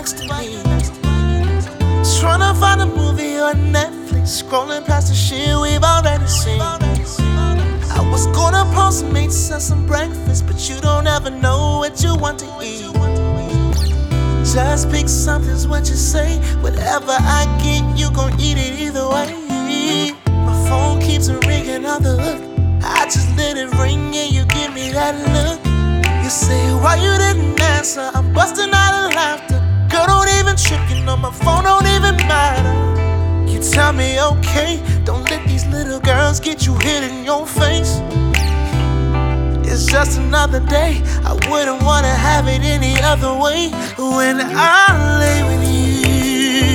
next to me. Tryna find a movie on Netflix, scrolling past the shit we've already seen. I was gonna Postmates some breakfast, but you don't ever know what you want to eat. Just pick something's what you say. Whatever I get, you gon' eat it either way. My phone keeps ringing on the hook. I just let it ring and you give me that look. You say, why you didn't answer? I'm busting out of laughter. Girl, don't even trip, you know my phone don't even matter. You tell me, okay, don't let these little girls get you hit in your face. It's just another day, I wouldn't wanna have it any other way. When I lay with you,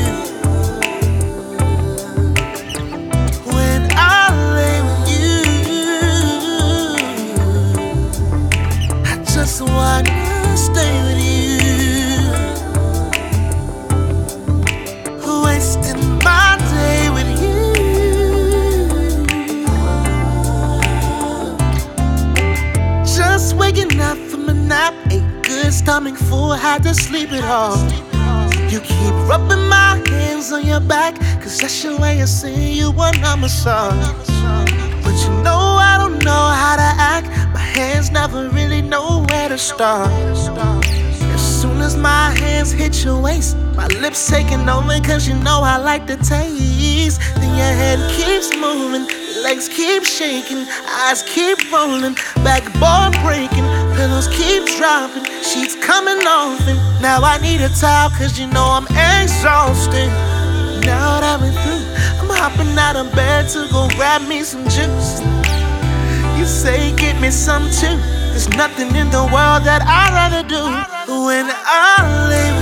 when I lay with you, I just wanna stay with you. Wasting my day with you. Just waking up from a nap, ate good, stomach full, had to sleep it off. You keep rubbing my hands on your back, cause that's your way of saying you want a massage. But you know I don't know how to act, my hands never really know where to start. As soon as my hands hit your waist, my lips taking over cause you know I like the taste. Then your head keeps moving, legs keep shaking, eyes keep rolling, backboard breaking, pillows keep dropping, sheets coming off, and now I need a towel cause you know I'm exhausted. Now that we're through, I'm hopping out of bed to go grab me some juice. You say get me some too, there's nothing in the world that I'd rather do. When I lay